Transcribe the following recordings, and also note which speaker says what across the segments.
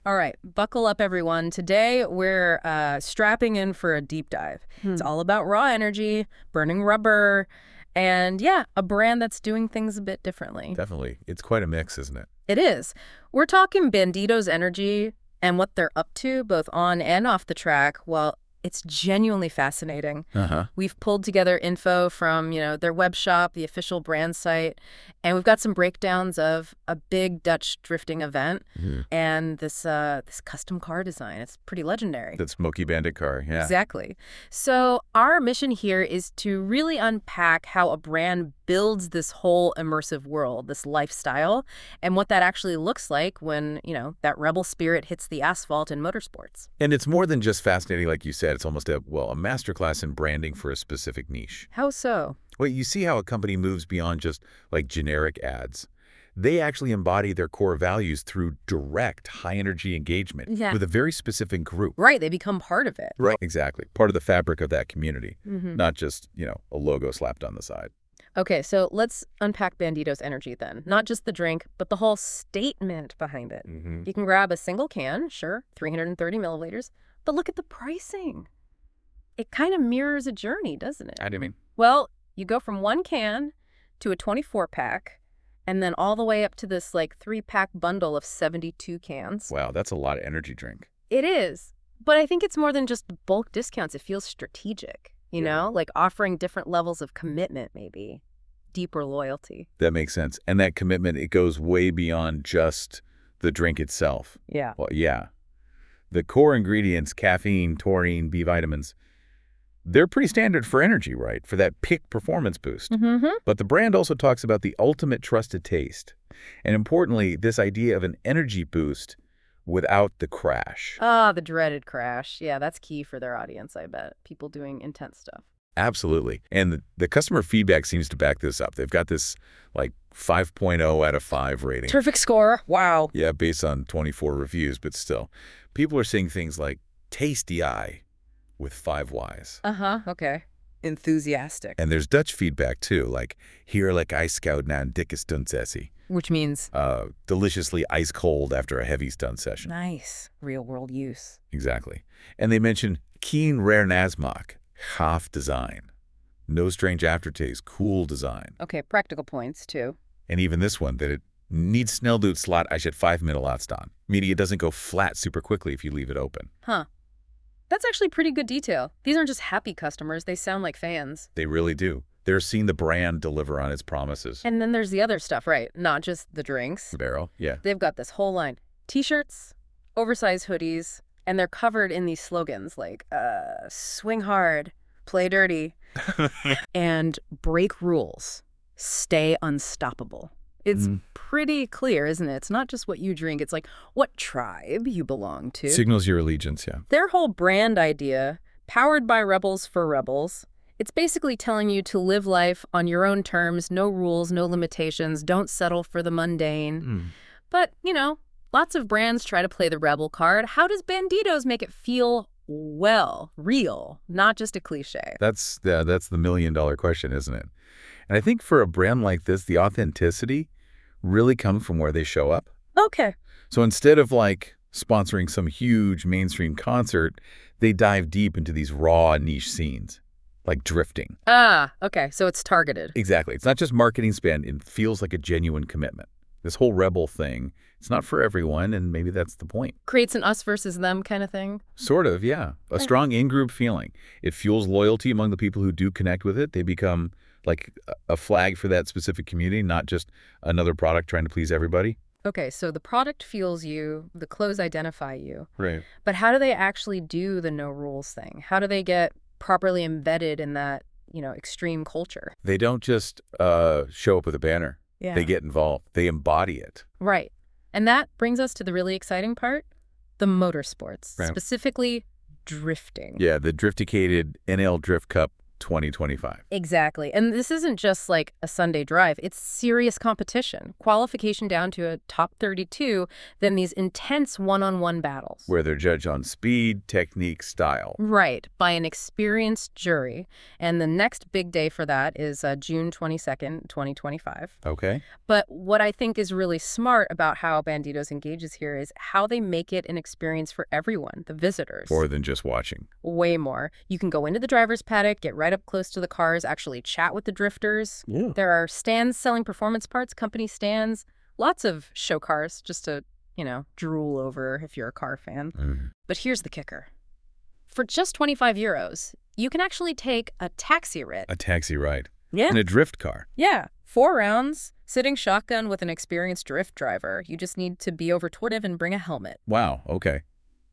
Speaker 1: All right, buckle up, everyone. Today, we're strapping in for a deep dive. It's all about raw energy, burning rubber, and yeah, a brand that's doing things a bit differently.
Speaker 2: Definitely. It's quite a mix, isn't it?
Speaker 1: It is. We're talking Banditos Energy and what they're up to, both on and off the track. Well, it's genuinely fascinating.
Speaker 2: Uh-huh.
Speaker 1: We've pulled together info from, their web shop, the official brand site, and we've got some breakdowns of a big Dutch drifting event and this custom car design. It's pretty legendary.
Speaker 2: That Smoky Bandit car, yeah.
Speaker 1: Exactly. So our mission here is to really unpack how a brand builds this whole immersive world, this lifestyle, and what that actually looks like when, that rebel spirit hits the asphalt in motorsports.
Speaker 2: And it's more than just fascinating, like you said. It's almost a masterclass in branding for a specific niche.
Speaker 1: How so?
Speaker 2: Well, you see how a company moves beyond just, like, generic ads. They actually embody their core values through direct, high-energy engagement with a very specific group.
Speaker 1: Right, they become part of it.
Speaker 2: Right. Exactly. Part of the fabric of that community, not just, a logo slapped on the side.
Speaker 1: Okay, so let's unpack Banditos Energy then. Not just the drink, but the whole statement behind it. You can grab a single can, sure, 330 milliliters, but look at the pricing. It kind of mirrors a journey, doesn't it?
Speaker 2: How do you mean?
Speaker 1: Well, you go from one can to a 24-pack, and then all the way up to this, 3-pack bundle of 72 cans.
Speaker 2: Wow, that's a lot of energy drink.
Speaker 1: It is. But I think it's more than just bulk discounts. It feels strategic, like offering different levels of commitment, maybe. Deeper loyalty.
Speaker 2: That makes sense. And that commitment, it goes way beyond just the drink itself.
Speaker 1: Yeah.
Speaker 2: Well, yeah. The core ingredients, caffeine, taurine, B vitamins, they're pretty standard for energy, right? For that peak performance boost. But the brand also talks about the ultimate trusted taste. And importantly, this idea of an energy boost without the crash.
Speaker 1: Ah, the dreaded crash. Yeah, that's key for their audience, I bet. People doing intense stuff.
Speaker 2: Absolutely. And the customer feedback seems to back this up. They've got this 5.0 out of 5 rating.
Speaker 1: Terrific score. Wow.
Speaker 2: Yeah, based on 24 reviews, but still. People are saying things like tasty eye with 5 Ys.
Speaker 1: Okay. Enthusiastic.
Speaker 2: And there's Dutch feedback too, like heerlijk ijskoud na een dikke stuntsessie.
Speaker 1: Which means?
Speaker 2: Deliciously ice cold after a heavy stunt session.
Speaker 1: Nice. Real world use.
Speaker 2: Exactly. And they mention keen rare nasmaak. Half design. No strange aftertaste, cool design.
Speaker 1: Okay, practical points, too.
Speaker 2: And even this one, that it needs snel doet slot als je het 5 minuten laat staan. Meaning it doesn't go flat super quickly if you leave it open.
Speaker 1: Huh. That's actually pretty good detail. These aren't just happy customers, they sound like fans.
Speaker 2: They really do. They're seeing the brand deliver on its promises.
Speaker 1: And then there's the other stuff, right? Not just the drinks.
Speaker 2: The barrel, yeah.
Speaker 1: They've got this whole line. T-shirts, oversized hoodies, and they're covered in these slogans like, swing hard, play dirty, and break rules, stay unstoppable. It's pretty clear, isn't it? It's not just what you drink. It's like what tribe you belong to.
Speaker 2: Signals your allegiance, yeah.
Speaker 1: Their whole brand idea, powered by rebels for rebels, it's basically telling you to live life on your own terms, no rules, no limitations, don't settle for the mundane. But, lots of brands try to play the rebel card. How does Banditos make it feel, real, not just a cliche?
Speaker 2: That's the million-dollar question, isn't it? And I think for a brand like this, the authenticity really comes from where they show up.
Speaker 1: Okay.
Speaker 2: So instead of sponsoring some huge mainstream concert, they dive deep into these raw niche scenes, like drifting.
Speaker 1: Ah, okay. So it's targeted.
Speaker 2: Exactly. It's not just marketing spend. It feels like a genuine commitment. This whole rebel thing, it's not for everyone, and maybe that's the point.
Speaker 1: Creates an us versus them kind of thing?
Speaker 2: Sort of, yeah. A strong in-group feeling. It fuels loyalty among the people who do connect with it. They become like a flag for that specific community, not just another product trying to please everybody.
Speaker 1: Okay, so the product fuels you, the clothes identify you.
Speaker 2: Right.
Speaker 1: But how do they actually do the no rules thing? How do they get properly embedded in that, extreme culture?
Speaker 2: They don't just show up with a banner.
Speaker 1: Yeah.
Speaker 2: They get involved. They embody it.
Speaker 1: Right. And that brings us to the really exciting part, the motorsports,
Speaker 2: Right.
Speaker 1: Specifically drifting.
Speaker 2: Yeah, the Drifticated NL Drift Cup 2025.
Speaker 1: Exactly. And this isn't just like a Sunday drive. It's serious competition. Qualification down to a top 32, then these intense one-on-one battles.
Speaker 2: Where they're judged on speed, technique, style.
Speaker 1: Right, by an experienced jury. And the next big day for that is June 22nd, 2025.
Speaker 2: Okay.
Speaker 1: But what I think is really smart about how Bandidos engages here is how they make it an experience for everyone, the visitors.
Speaker 2: More than just watching.
Speaker 1: Way more. You can go into the driver's paddock, get right up close to the cars, actually chat with the drifters.
Speaker 2: Yeah.
Speaker 1: There are stands selling performance parts, company stands, lots of show cars just to, drool over if you're a car fan. But here's the kicker. For just 25 euros, you can actually take a taxi rit.
Speaker 2: A taxi ride.
Speaker 1: Yeah.
Speaker 2: In a drift car.
Speaker 1: Yeah. 4 rounds, sitting shotgun with an experienced drift driver. You just need to be over 12 and bring a helmet.
Speaker 2: Wow. Okay.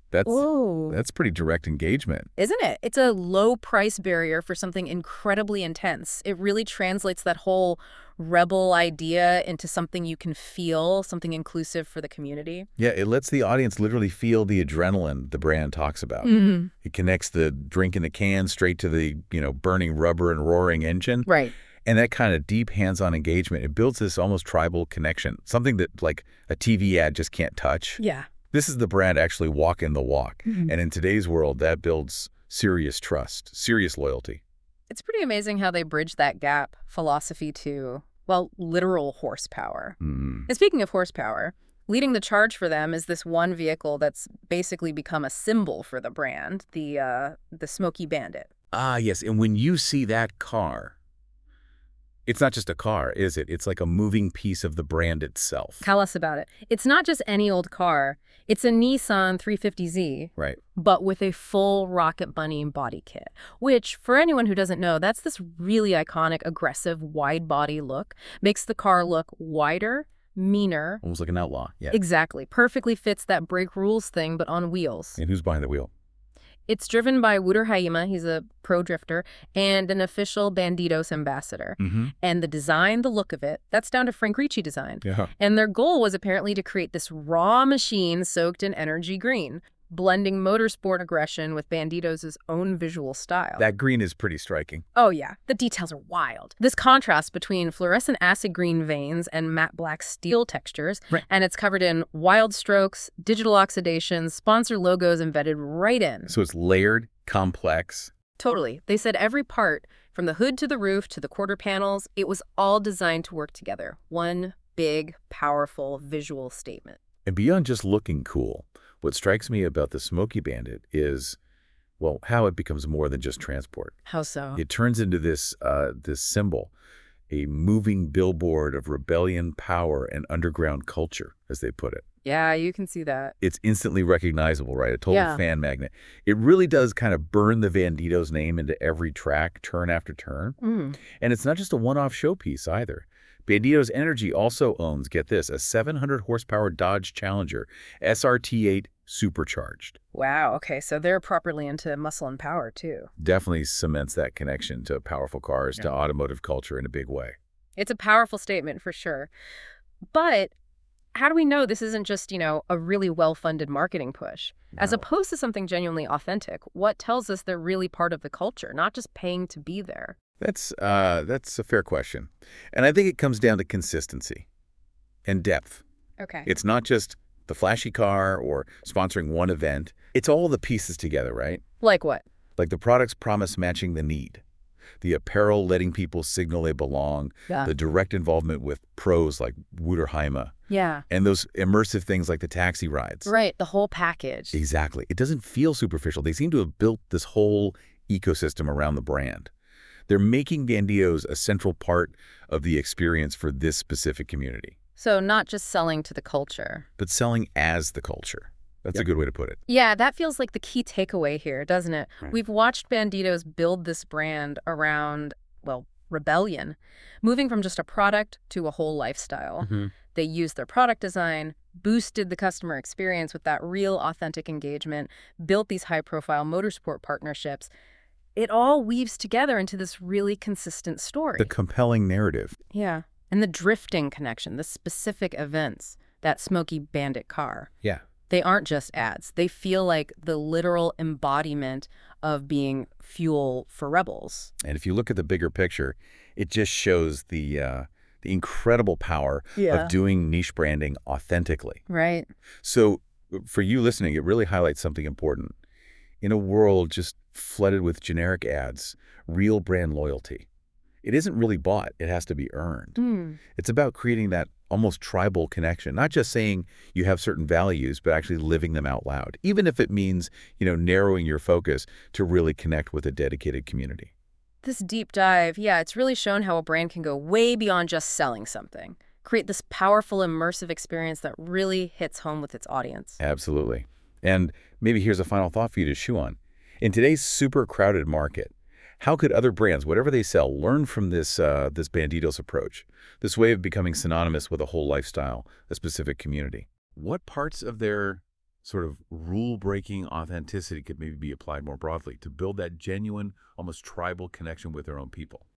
Speaker 2: That's pretty direct engagement.
Speaker 1: Isn't it? It's a low price barrier for something incredibly intense. It really translates that whole rebel idea into something you can feel, something inclusive for the community.
Speaker 2: Yeah, it lets the audience literally feel the adrenaline the brand talks about. It connects the drink in the can straight to the, burning rubber and roaring engine.
Speaker 1: Right.
Speaker 2: And that kind of deep hands-on engagement, it builds this almost tribal connection, something that like a TV ad just can't touch.
Speaker 1: Yeah.
Speaker 2: This is the brand actually walking the walk. And in today's world, that builds serious trust, serious loyalty.
Speaker 1: It's pretty amazing how they bridge that gap, philosophy to, literal horsepower. And speaking of horsepower, leading the charge for them is this one vehicle that's basically become a symbol for the brand, the Smoky Bandit.
Speaker 2: Ah, yes. And when you see that car, it's not just a car, is it? It's like a moving piece of the brand itself.
Speaker 1: Tell us about it. It's not just any old car. It's a Nissan 350Z.
Speaker 2: Right.
Speaker 1: But with a full Rocket Bunny body kit, which, for anyone who doesn't know, that's this really iconic, aggressive, wide-body look. Makes the car look wider, meaner.
Speaker 2: Almost like an outlaw. Yeah.
Speaker 1: Exactly. Perfectly fits that break rules thing, but on wheels.
Speaker 2: And who's behind the wheel?
Speaker 1: It's driven by Wouter Haima, he's a pro drifter, and an official Bandidos ambassador. And the design, the look of it, that's down to Frank Ricci design.
Speaker 2: Yeah.
Speaker 1: And their goal was apparently to create this raw machine soaked in energy green, blending motorsport aggression with Bandidos' own visual style.
Speaker 2: That green is pretty striking.
Speaker 1: Oh, yeah. The details are wild. This contrast between fluorescent acid green veins and matte black steel textures, and it's covered in wild strokes, digital oxidations, sponsor logos embedded right in.
Speaker 2: So it's layered, complex.
Speaker 1: Totally. They said every part, from the hood to the roof to the quarter panels, it was all designed to work together. One big, powerful visual statement.
Speaker 2: And beyond just looking cool, what strikes me about the Smoky Bandit is, how it becomes more than just transport.
Speaker 1: How so?
Speaker 2: It turns into this symbol, a moving billboard of rebellion, power, and underground culture, as they put it.
Speaker 1: Yeah, you can see that.
Speaker 2: It's instantly recognizable, right? A total fan magnet. It really does kind of burn the Bandidos name into every track, turn after turn. And it's not just a one-off showpiece either. Bandidos Energy also owns, get this, a 700 horsepower Dodge Challenger SRT8 supercharged.
Speaker 1: Wow, okay, so they're properly into muscle and power too.
Speaker 2: Definitely cements that connection to powerful cars, to automotive culture in a big way.
Speaker 1: It's a powerful statement for sure. But how do we know this isn't just, a really well-funded marketing push? As opposed to something genuinely authentic, what tells us they're really part of the culture, not just paying to be there?
Speaker 2: That's a fair question. And I think it comes down to consistency and depth.
Speaker 1: Okay.
Speaker 2: It's not just the flashy car or sponsoring one event. It's all the pieces together, right?
Speaker 1: Like what?
Speaker 2: Like the product's promise matching the need. The apparel letting people signal they belong.
Speaker 1: Yeah.
Speaker 2: The direct involvement with pros like Wouter Haima.
Speaker 1: Yeah.
Speaker 2: And those immersive things like the taxi rides.
Speaker 1: Right, the whole package.
Speaker 2: Exactly. It doesn't feel superficial. They seem to have built this whole ecosystem around the brand. They're making Bandidos a central part of the experience for this specific community.
Speaker 1: So not just selling to the culture.
Speaker 2: But selling as the culture. That's a good way to put it.
Speaker 1: Yeah, that feels like the key takeaway here, doesn't it?
Speaker 2: Right.
Speaker 1: We've watched Bandidos build this brand around, rebellion, moving from just a product to a whole lifestyle. They used their product design, boosted the customer experience with that real authentic engagement, built these high-profile motorsport partnerships. It all weaves together into this really consistent story.
Speaker 2: The compelling narrative.
Speaker 1: Yeah. And the drifting connection, the specific events, that Smoky Bandit car.
Speaker 2: Yeah.
Speaker 1: They aren't just ads. They feel like the literal embodiment of being fuel for rebels.
Speaker 2: And if you look at the bigger picture, it just shows the incredible power of doing niche branding authentically.
Speaker 1: Right.
Speaker 2: So for you listening, it really highlights something important. In a world just flooded with generic ads, real brand loyalty, it isn't really bought. It has to be earned. It's about creating that almost tribal connection, not just saying you have certain values, but actually living them out loud, even if it means, narrowing your focus to really connect with a dedicated community.
Speaker 1: This deep dive, it's really shown how a brand can go way beyond just selling something. Create this powerful, immersive experience that really hits home with its audience.
Speaker 2: Absolutely. And maybe here's a final thought for you to chew on. In today's super crowded market, how could other brands, whatever they sell, learn from this Bandidos approach, this way of becoming synonymous with a whole lifestyle, a specific community? What parts of their sort of rule-breaking authenticity could maybe be applied more broadly to build that genuine, almost tribal connection with their own people?